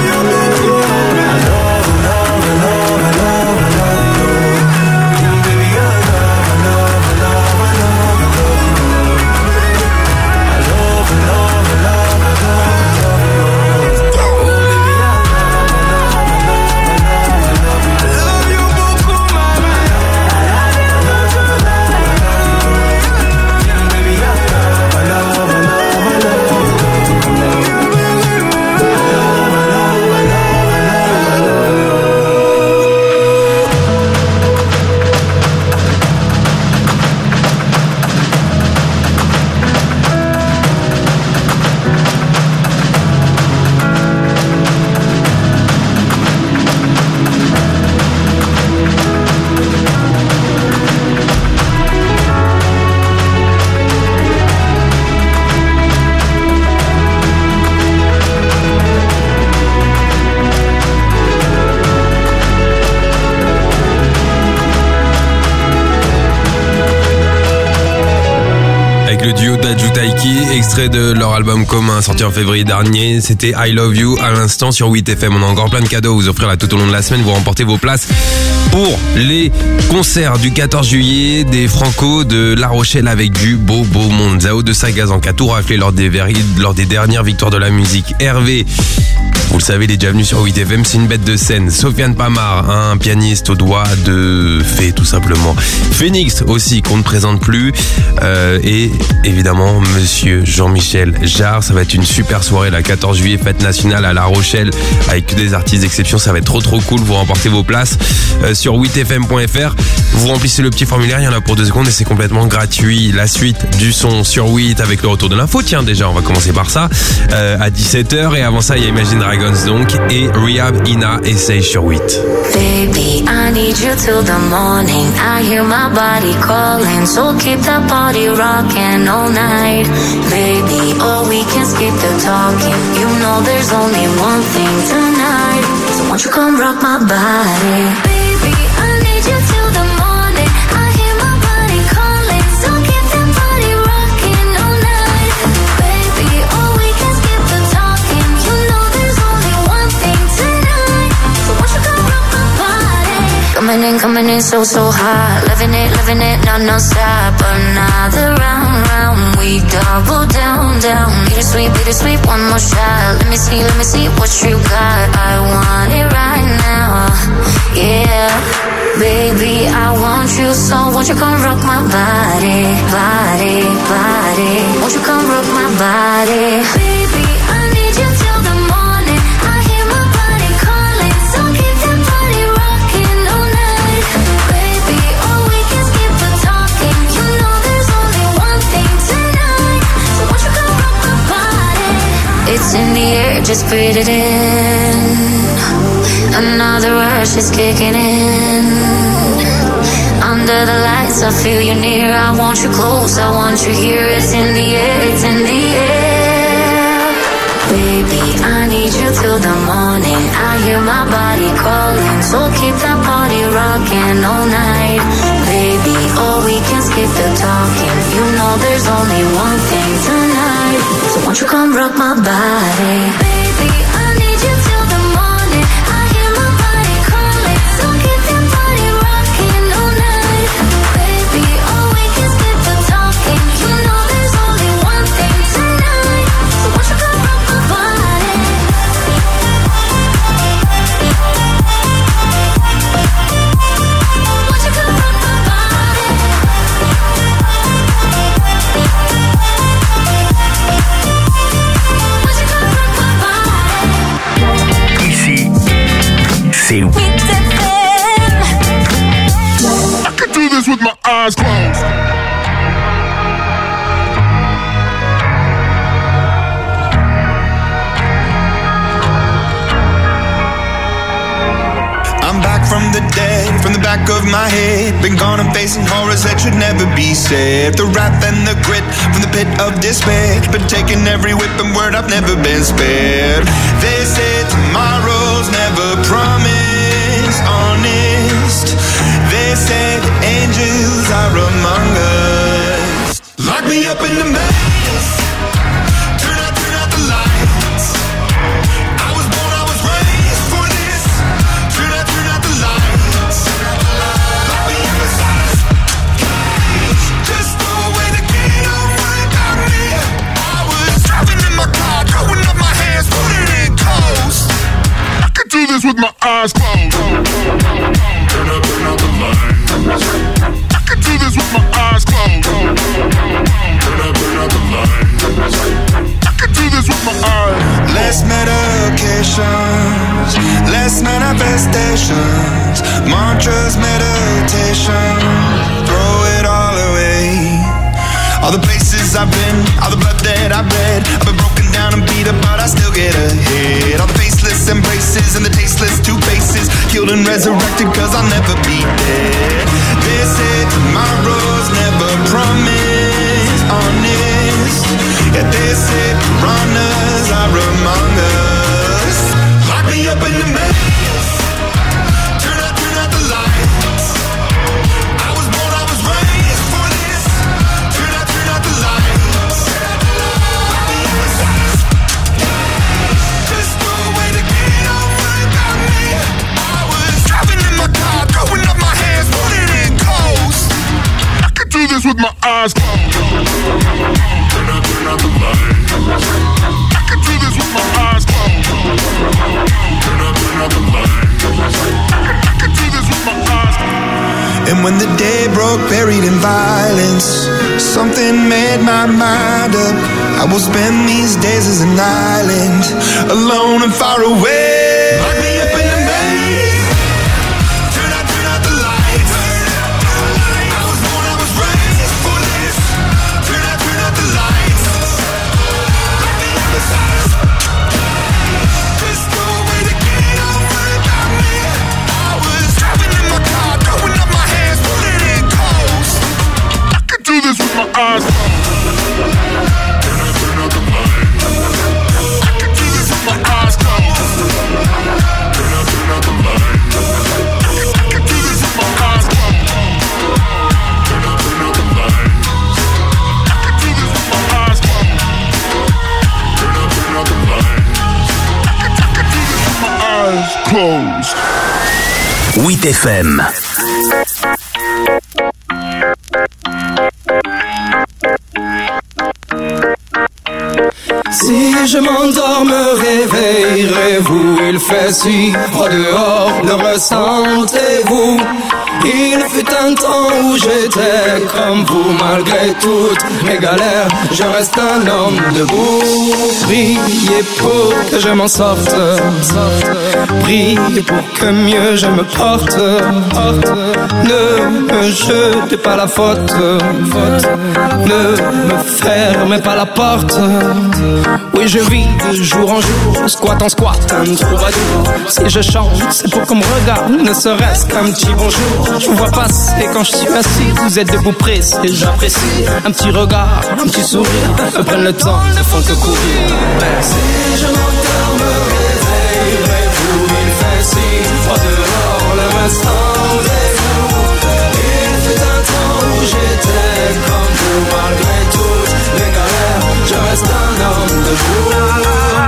Le duo Dadju Taiki, extrait de leur album commun sorti en février dernier. C'était I Love You à l'instant sur huit F M. On a encore plein de cadeaux à vous offrir là tout au long de la semaine. Vous remportez vos places pour les concerts du quatorze juillet des Franco de La Rochelle avec du beau beau monde. Zao de Sagazan qui a tout raflé lors des, lors des dernières victoires de la musique. Hervé, vous le savez, il est déjà venu sur huit F M, c'est une bête de scène. Sofiane Pamar, un pianiste au doigt de fée tout simplement. Phoenix aussi qu'on ne présente plus. Euh, et évidemment Monsieur Jean-Michel Jarre. Ça va être une super soirée la quatorze juillet, fête nationale à La Rochelle avec des artistes d'exception. Ça va être trop trop cool. Vous remportez vos places euh, sur huit F M point F R. Vous remplissez le petit formulaire, il y en a pour deux secondes et c'est complètement gratuit. La suite du son sur huit avec le retour de l'info. Tiens, déjà on va commencer par ça euh, à dix-sept heures. Et avant ça il y a Imagine Dragons donc et Rehab, Ina et Say sur huit. Baby, I need you till the morning. I hear my body calling, so keep that body rocking all night. Baby, oh, we can skip the talking. You know there's only one thing tonight. So won't you come rock my body? Baby, I need you till the morning. I hear my body calling, so keep that body rocking all night. Baby, oh, we can skip the talking. You know there's only one thing tonight. So won't you come rock my body? Coming in, coming in so, so hot. Loving it, loving it, no, no stop. Another round, round, we double down, down. Bittersweet, bittersweet, one more shot. Let me see, let me see what you got. I want it right now, yeah. Baby, I want you, so won't you come rock my body, body, body. Won't you come rock my body? Baby, I need you till the morning. I hear my body calling, so keep that body rocking all night. Baby, oh, we can skip the talking. You know there's only one thing tonight. So won't you come rock my body? It's in the air, just breathe it in. Another rush is kicking in. Under the lights, I feel you near. I want you close, I want you here. It's in the air, it's in the air. Baby, I need you till the morning. I hear my body calling, so keep that body rocking all night. Baby, oh, we can skip the talking. You know there's only one thing tonight. So won't you come rock my body? Baby, I need you till the morning. I hear my body calling, so keep back of my head. Been gone and facing horrors that should never be said. The wrath and the grit from the pit of despair. Been taking every whip and word, I've never been spared. They say tomorrow's never promised, honest. They say the angels are among us. Lock me up in the maze. Turn out, turn out the lights. I was born, I was raised for this. Turn out, turn out the lights. Lock me up inside a cage. Just throw away the key, don't worry about me. I was driving in my car, throwing up my hands, putting it close. I could do this with my eyes closed. Turn out, turn out the lights. I could do this with my eyes closed. Turn out, turn out the lights. I could do this with my eyes. Less medications, less manifestations, mantras, meditation. Throw it all away. All the places I've been, all the blood that I've bled. I've been broken down and beat up, but I still get ahead. All the faceless embraces and the tasteless two faces. Killed and resurrected cause I'll never be dead. They say tomorrow's never promised, honest. Yeah, they say piranhas are among us. Lock me up in the maze. Turn out, turn out the lights. I was born, I was raised for this. Turn out, turn out the lights. Lock me up inside a cage. Just throw away the key, don't worry about me. I was driving in my car, throwing up my hands, putting it close. I could do this with my eyes closed. Turn out, turn out the lights. I could do this with my eyes closed. Turn out, turn out the lights. I could do this with my eyes closed. And when the day broke, buried in violence, something made my mind up. I will spend these days as an island, alone and far away. Lock me up in the maze. Turn out, turn out the lights. I was born, I was raised for this. Turn out, turn out the lights. Lock me up inside a cage. Just throw away the key, don't worry about me. I was driving in my car, throwing up my hands, putting it close. I could do this with my eyes closed. Turn out, turn out the lights. I could do this with my eyes closed. Turn out, turn out the lights. I could do this with my eyes closed. Turn out, turn out the lights. I could do this with my eyes closed. Turn out, turn out the lights. I could, I could do this with my eyes closed. huit F M. Si je m'endors, me réveillerez-vous? Il fait si froid dehors, le ressentez-vous? Il fut un temps où j'étais comme vous, malgré toutes mes galères, je reste un homme debout. Priez pour que je m'en sorte, priez pour que mieux je me porte. Ne me jetez pas la faute, ne me fermez pas la porte. Oui, je vis de jour en jour, squat en squat, un troubadour. Si je chante, c'est pour qu'on me regarde, ne serait-ce qu'un petit bonjour. Je vous vois passer quand je suis assis, vous êtes debout pressé, j'apprécie. Un petit regard, un petit sourire, me prennent le temps, ne font que courir. Merci. Si je m'endors, me réveillerez-vous? Il fait si froid dehors, le restantez-vous? Il fut un temps où j'étais comme vous, malgré toutes les galères, je reste un homme debout.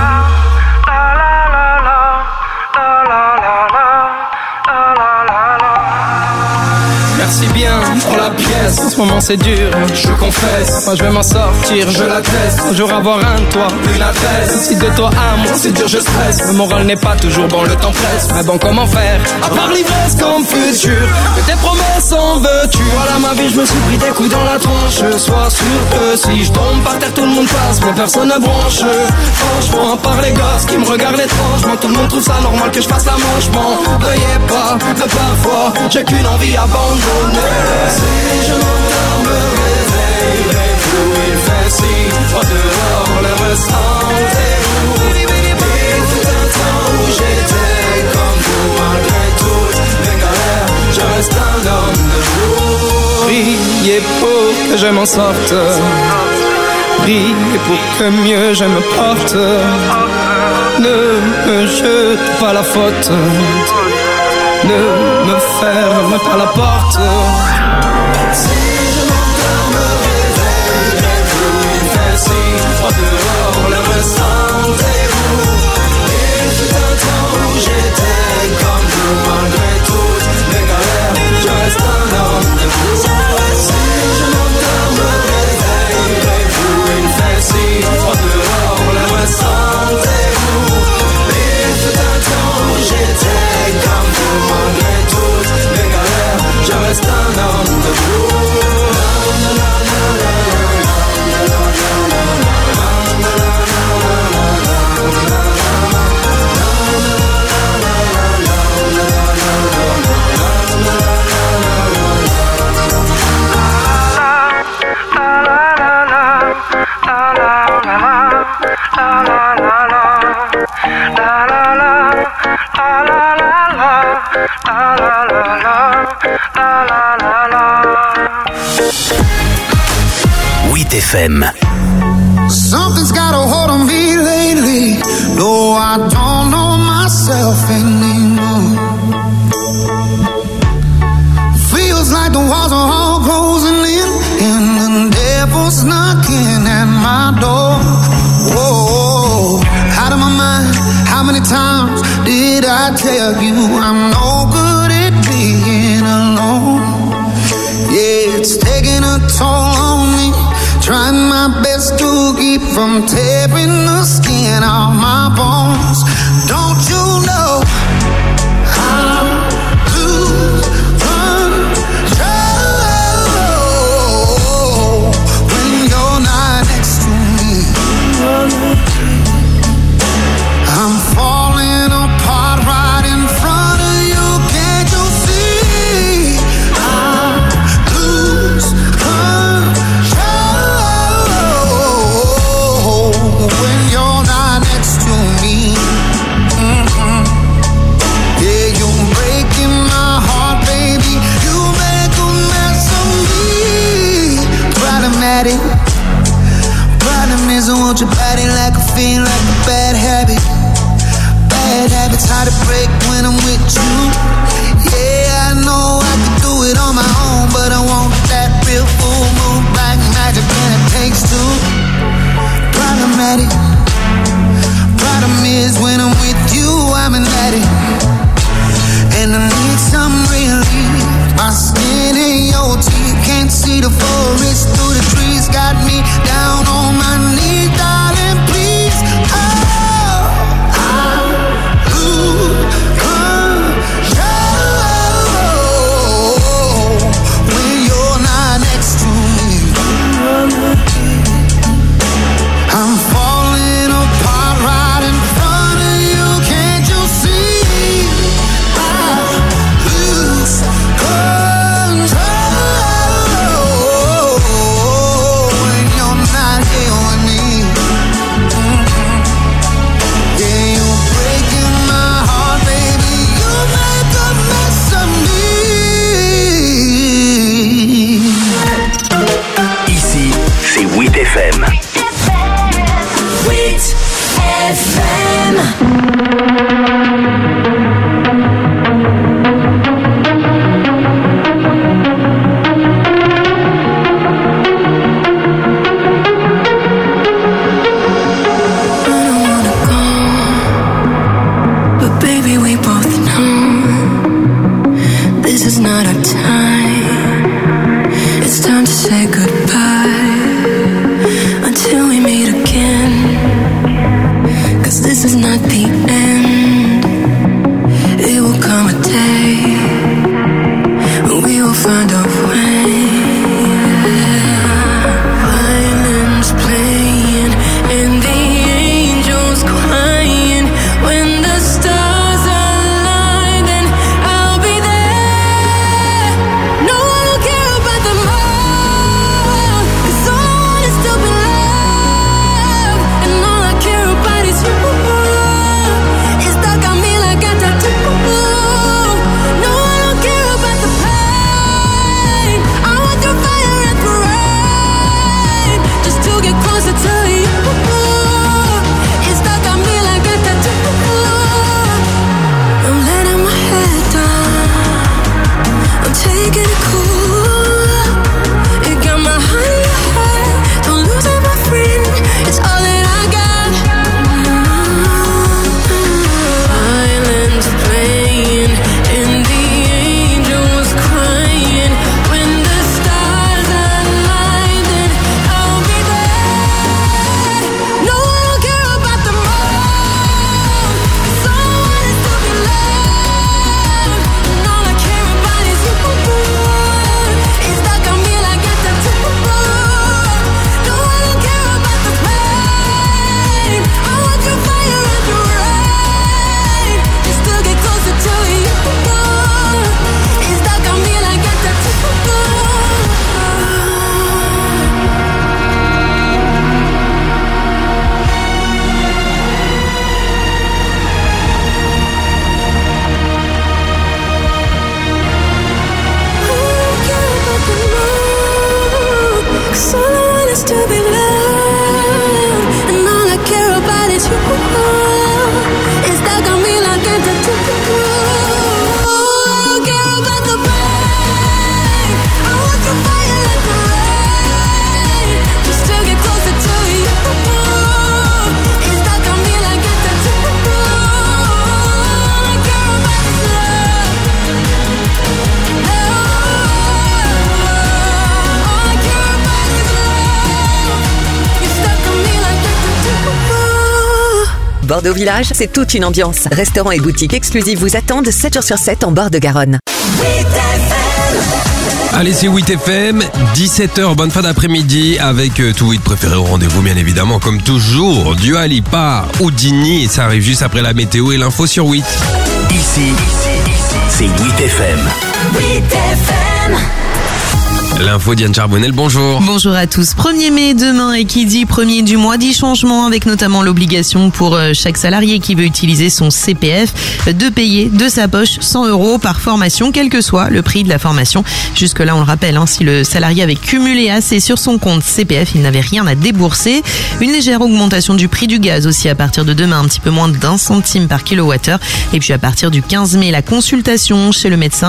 Merci bien pour la pièce, en ce moment c'est dur, je confesse. Moi je vais m'en sortir, je l'atteste. Un jour avoir un toit, une adresse. Si de toi à moi c'est dur, je stresse. Le moral n'est pas toujours bon, le temps presse. Mais bon, comment faire, à part l'ivresse comme futur? Que tes promesses en veux-tu? Voilà ma vie, je me suis pris des coups dans la tronche. Sois sûr que si je tombe par terre, tout le monde passe, mais personne ne bronche. Franchement, à part les gosses qui me regardent étrangement, tout le monde trouve ça normal que je fasse la manche. M'en veuillez pas, mais parfois j'ai qu'une envie abandonnée. Si je m'endors, me réveillerez-vous? Il fait si froid dehors, le restantez-vous? Il fut un temps où j'étais comme vous, malgré toutes mes galères, je reste priez pour que je m'en sorte. Priez pour que mieux je me porte. Ne me jete pas la faute. Ne me ferme pas la porte. Si je m'endors, me réveille, rêve-vous, il fait si froid dehors, le ressentez-vous. Et fut un temps où j'étais comme vous, malgré toutes mes galères, je reste un homme de vous. Si je m'endors, me réveille, rêve-vous, il fait si froid dehors, le ressentez-vous. Et fut un temps où j'étais comme vous, malgré toutes mes galères, je reste un homme de vous. huit F M. Something's got a hold on me lately. No, I don't know myself anymore. Feels like the walls are all closing in, and the devil's knocking at my door. Whoa, out of my mind. How many times did I tell you I'm no good at being alone? Yeah, it's taking a toll on me. Trying my best to keep from tearing the skin off my bones. Don't you know I'm lose control when you're not next to me? I'm falling apart right in front of you. Can't you see? I lose control when you're not next to me. Mm-hmm. Yeah, you're breaking my heart, baby. You make a mess of me. Problematic. Problem is, I want your body like a fiend, like a bad habit. Bad habits hard to break when I'm with you. Yeah, I know I can do it on my own, but I want that real full moon black magic, and it takes two. Problematic. Problem is when I'm with you, I'm an addict, and I need some relief. My skin in your teeth, can't see the forest through the trees. Got me down on my knees, darling, please. Oh, I lose control when you're not next to me. I'm falling apart right in front of you. Can't you see? I lose control when you're not here with me. Mm-hmm. Yeah, you're breaking my heart, baby. You make a mess of me. Ici, c'est huit F M. huit F M. But baby, we both know this is not our time. It's time to say goodbye until we meet again. 'Cause this is not the end. It will come a day when we will find a way. Violins playing and the angels crying. When the stars align, then I'll be there. Bordeaux Village, c'est toute une ambiance. Restaurants et boutiques exclusifs vous attendent sept jours sur sept en bord de Garonne. Allez, c'est huit F M, dix-sept heures, bonne fin d'après-midi avec euh, tout huit préféré au rendez-vous, bien évidemment, comme toujours. Dua Lipa, Houdini, ça arrive juste après la météo et l'info sur huit. Ici, c'est huit F M. huit F M. L'info, Diane Charbonnel, bonjour. Bonjour à tous. premier mai demain, et qui dit premier du mois dit changement, avec notamment l'obligation pour chaque salarié qui veut utiliser son C P F de payer de sa poche cent euros par formation, quel que soit le prix de la formation. Jusque-là, on le rappelle, hein, si le salarié avait cumulé assez sur son compte C P F, il n'avait rien à débourser. Une légère augmentation du prix du gaz aussi à partir de demain, un petit peu moins d'un centime par kilowattheure. Et puis à partir du quinze mai, la consultation chez le médecin